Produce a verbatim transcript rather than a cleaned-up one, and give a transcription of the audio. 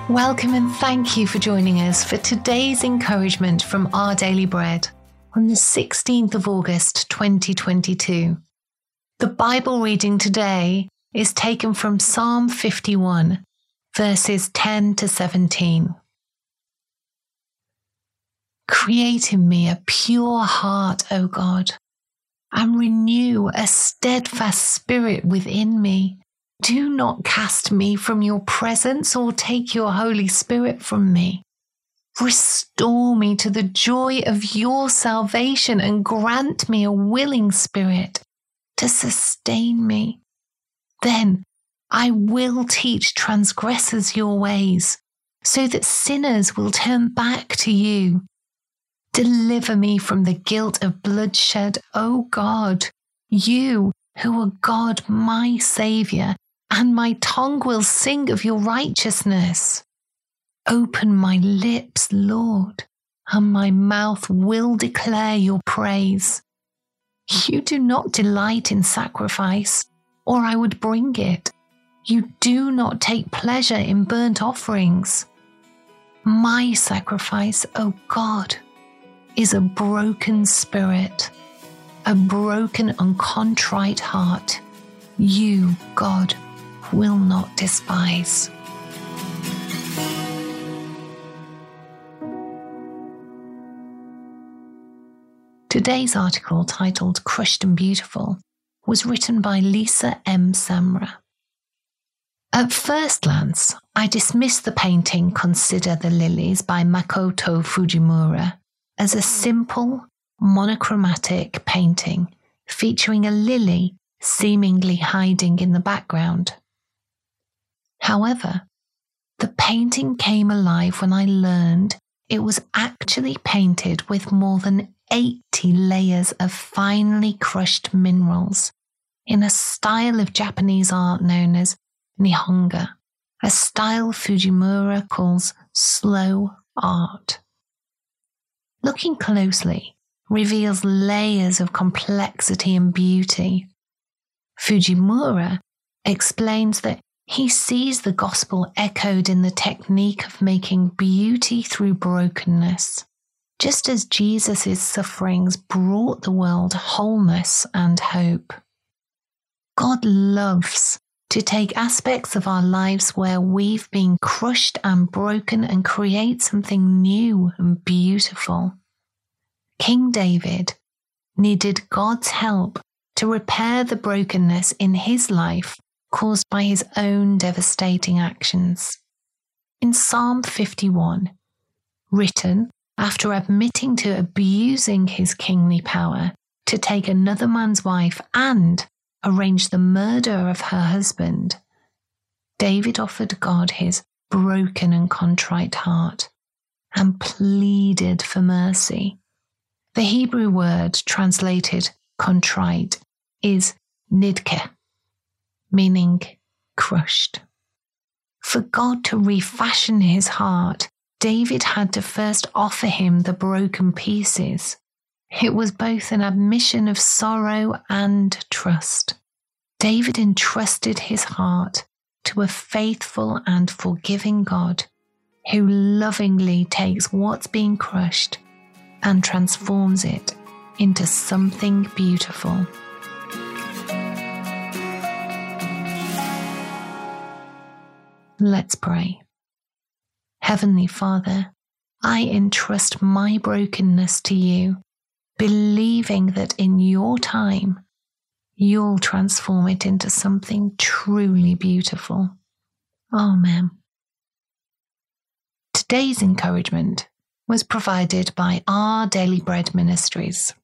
Welcome and thank you for joining us for today's encouragement from Our Daily Bread on the sixteenth of August twenty twenty-two. The Bible reading today is taken from Psalm fifty-one, verses ten to seventeen. Create in me a pure heart, O God, and renew a steadfast spirit within me. Do not cast me from your presence or take your Holy Spirit from me. Restore me to the joy of your salvation and grant me a willing spirit to sustain me. Then I will teach transgressors your ways, so that sinners will turn back to you. Deliver me from the guilt of bloodshed, O God, you who are God, my Saviour, and my tongue will sing of your righteousness. Open my lips, Lord, and my mouth will declare your praise. You do not delight in sacrifice, or I would bring it. You do not take pleasure in burnt offerings. My sacrifice, O God, is a broken spirit, a broken and contrite heart. You, God, will not despise. Today's article, titled Crushed and Beautiful, was written by Lisa M. Samra. At first glance, I dismissed the painting Consider the Lilies by Makoto Fujimura as a simple, monochromatic painting featuring a lily seemingly hiding in the background. However, the painting came alive when I learned it was actually painted with more than eighty layers of finely crushed minerals in a style of Japanese art known as Nihonga, a style Fujimura calls slow art. Looking closely reveals layers of complexity and beauty. Fujimura explains that he sees the gospel echoed in the technique of making beauty through brokenness, just as Jesus' sufferings brought the world wholeness and hope. God loves to take aspects of our lives where we've been crushed and broken and create something new and beautiful. King David needed God's help to repair the brokenness in his life caused by his own devastating actions. In Psalm fifty-one, written after admitting to abusing his kingly power to take another man's wife and arrange the murder of her husband, David offered God his broken and contrite heart and pleaded for mercy. The Hebrew word translated contrite is nidke, meaning crushed. For God to refashion his heart, David had to first offer him the broken pieces. It was both an admission of sorrow and trust. David entrusted his heart to a faithful and forgiving God who lovingly takes what's being crushed and transforms it into something beautiful. Let's pray. Heavenly Father, I entrust my brokenness to you, believing that in your time, you'll transform it into something truly beautiful. Amen. Today's encouragement was provided by Our Daily Bread Ministries.